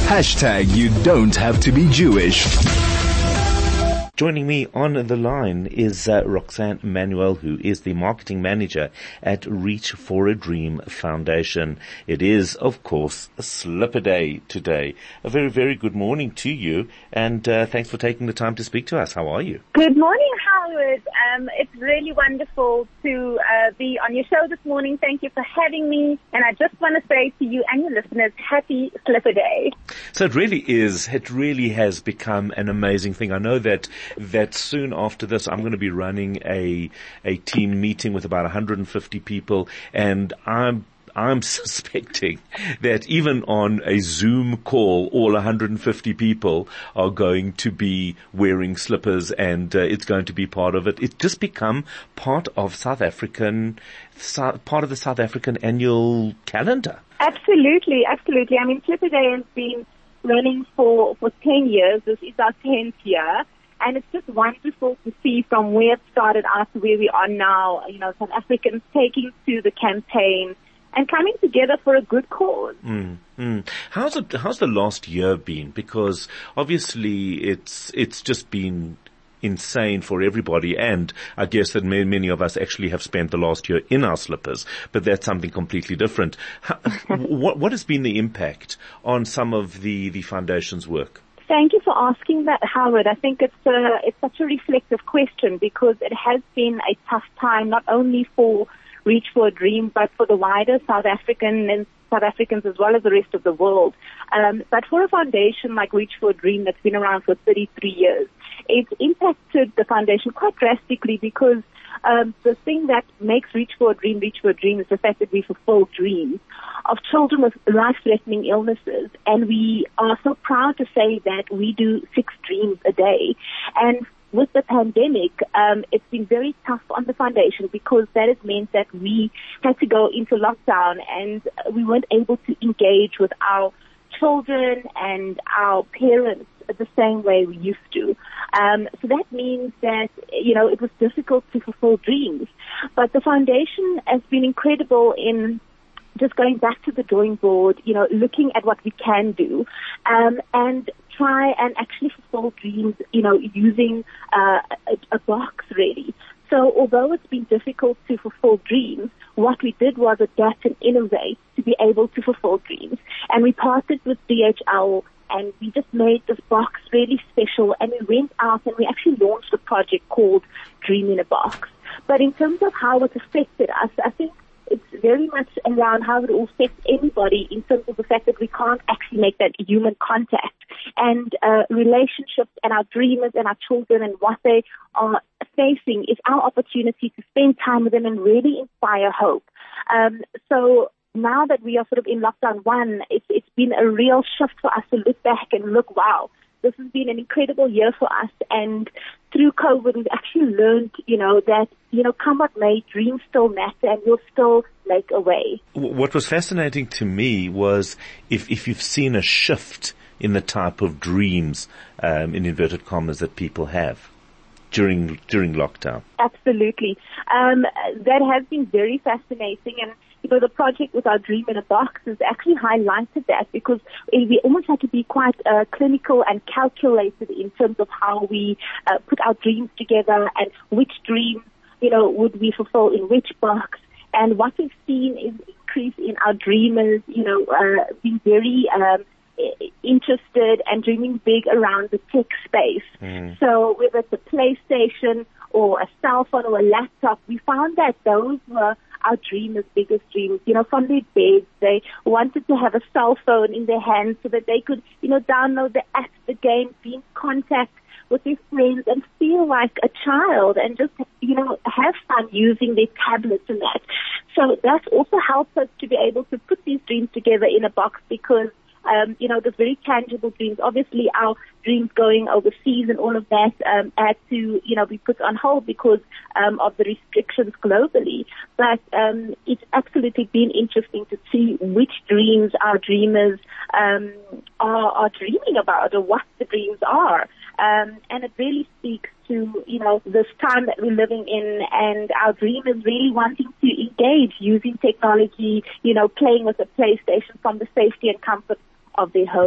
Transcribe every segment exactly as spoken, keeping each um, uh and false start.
Hashtag you don't have to be Jewish. Joining me on the line is uh, Roxanne Manuel, who is the marketing manager at Reach for a Dream Foundation. It is, of course, a Slipper Day today. A very, very good morning to you, and uh, thanks for taking the time to speak to us. How are you? Good morning, Howard. Um, it's really wonderful to uh, be on your show this morning. Thank you for having me, and I just want to say to you and your listeners, happy Slipper Day. So it really is, it really has become an amazing thing. I know that that soon after this I'm going to be running a a team meeting with about one hundred fifty people, and I'm I'm suspecting that even on a Zoom call, all one hundred fifty people are going to be wearing slippers, and uh, it's going to be part of it. It's just become part of South African, part of the South African annual calendar. Absolutely, absolutely. I mean, Slipper Day has been running for, for ten years. This is our tenth year. And it's just wonderful to see from where it started out to where we are now, you know, South Africans taking to the campaign and coming together for a good cause. Mm, mm. How's it, how's the last year been? Because obviously it's, it's just been insane for everybody, and I guess that many, many of us actually have spent the last year in our slippers, but that's something completely different. How, what, what has been the impact on some of the, the foundation's work? Thank you for asking that, Howard. I think it's a, it's such a reflective question because it has been a tough time, not only for Reach for a Dream, but for the wider South African and South Africans as well as the rest of the world. Um, but for a foundation like Reach for a Dream that's been around for thirty-three years, it's impacted the foundation quite drastically because um, the thing that makes Reach for a Dream Reach for a Dream is the fact that we fulfill dreams of children with life-threatening illnesses, and we are so proud to say that we do six dreams a day. And with the pandemic, um, it's been very tough on the foundation because that has meant that we had to go into lockdown and we weren't able to engage with our children and our parents the same way we used to. Um, so that means that, you know, it was difficult to fulfill dreams. But the foundation has been incredible in just going back to the drawing board, you know, looking at what we can do, um, and try and actually fulfill dreams, you know, using uh, a, a box really. So although it's been difficult to fulfill dreams, what we did was adapt and innovate to be able to fulfill dreams. And we partnered with D H L and we just made this box really special, and we went out and we actually launched a project called Dream in a Box. But in terms of how it affected us, I think it's very much around how it will affect anybody in terms of the fact that we can't actually make that human contact. And uh, relationships and our dreamers and our children and what they are facing is our opportunity to spend time with them and really inspire hope. Um, so now that we are sort of in lockdown one, it's, it's been a real shift for us to look back and look, wow, this has been an incredible year for us. And through COVID, we've actually learned, you know, that, you know, come what may, dreams still matter and we'll still make a way. What was fascinating to me was if, if you've seen a shift in the type of dreams, um, in inverted commas, that people have during, during lockdown. Absolutely. Um, that has been very fascinating, and you know, the project with our Dream in a Box has actually highlighted that because we almost had to be quite uh, clinical and calculated in terms of how we uh, put our dreams together and which dreams, you know, would we fulfill in which box. And what we've seen is increase in our dreamers, you know, uh, being very um, interested and dreaming big around the tech space. Mm. So whether it's a PlayStation or a cell phone or a laptop, we found that those were our dreamers' biggest dreams. You know, from their beds, they wanted to have a cell phone in their hands so that they could, you know, download the apps, the games, be in contact with their friends and feel like a child and just, you know, have fun using their tablets and that. So that's also helped us to be able to put these dreams together in a box because Um, you know, the very tangible dreams. Obviously, our dreams going overseas and all of that um, had to, you know, be put on hold because um, of the restrictions globally. But um, it's absolutely been interesting to see which dreams our dreamers um, are, are dreaming about or what the dreams are. Um, and it really speaks to, you know, this time that we're living in and our dreamers really wanting to engage using technology, you know, playing with a PlayStation from the safety and comfort of their home.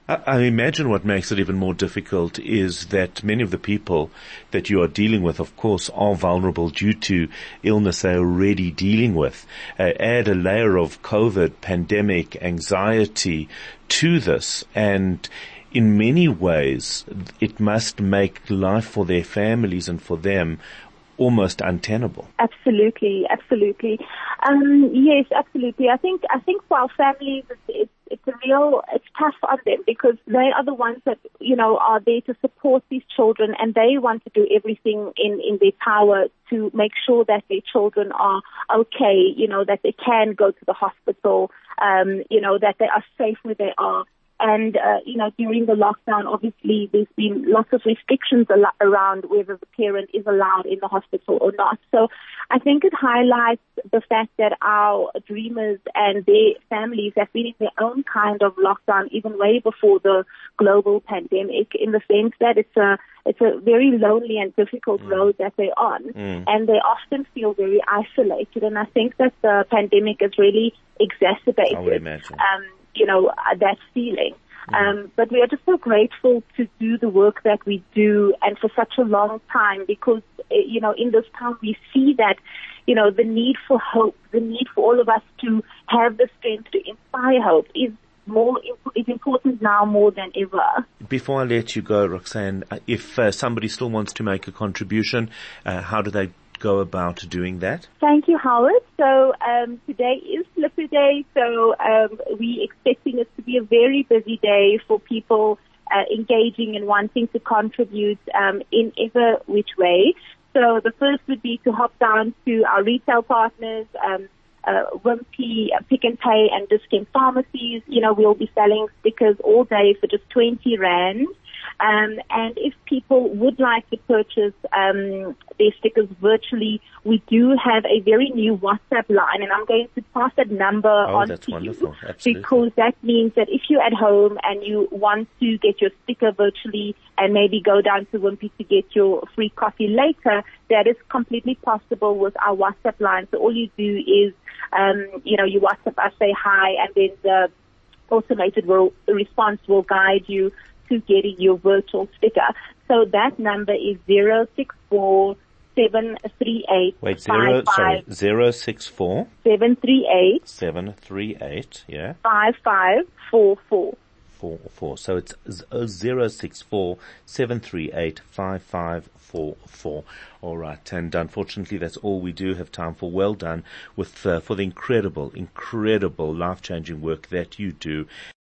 I, I imagine what makes it even more difficult is that many of the people that you are dealing with, of course, are vulnerable due to illness they're already dealing with. Uh, add a layer of COVID, pandemic, anxiety to this, and in many ways, it must make life for their families and for them almost untenable. Absolutely, absolutely. Um, yes, absolutely. I think I think for our families, it's, it's it's a real it's tough on them because they are the ones that you know are there to support these children, and they want to do everything in in their power to make sure that their children are okay. You know, that they can go to the hospital. Um, you know, that they are safe where they are. And, uh, you know, during the lockdown, obviously, there's been lots of restrictions al- around whether the parent is allowed in the hospital or not. So I think it highlights the fact that our dreamers and their families have been in their own kind of lockdown even way before the global pandemic, in the sense that it's a it's a very lonely and difficult mm. road that they're on. Mm. And they often feel very isolated. And I think that the pandemic has really exacerbated I would imagine. Um, you know, uh, that feeling. Mm. Um, but we are just so grateful to do the work that we do and for such a long time because, uh, you know, in this time we see that, you know, the need for hope, the need for all of us to have the strength to inspire hope is more, is important now more than ever. Before I let you go, Roxanne, if uh, somebody still wants to make a contribution, uh, how do they go about doing that? Thank you, Howard. So um, today is Slipper Day, so um, we're expecting it to be a very busy day for people uh, engaging and wanting to contribute um, in either which way. So the first would be to hop down to our retail partners, um, uh, Wimpy, uh, Pick and Pay, and Dis-Chem pharmacies. You know, we'll be selling stickers all day for just twenty rand. Um, and if people would like to purchase um, their stickers virtually, we do have a very new WhatsApp line, and I'm going to pass that number oh, on that's to wonderful. you Absolutely. Because that means that if you're at home and you want to get your sticker virtually and maybe go down to Wimpy to get your free coffee later, that is completely possible with our WhatsApp line. So all you do is, um, you know, you WhatsApp us, say hi, and then the automated will, response will guide you to getting your virtual sticker. So that number is zero six four seven three eight. Wait, zero, sorry, zero six four seven three eight seven three eight. Yeah, five five four four. Four four. So it's zero six four seven three eight five five four four. All right, and unfortunately, that's all we do have time for. Well done with uh, for the incredible, incredible, life-changing work that you do.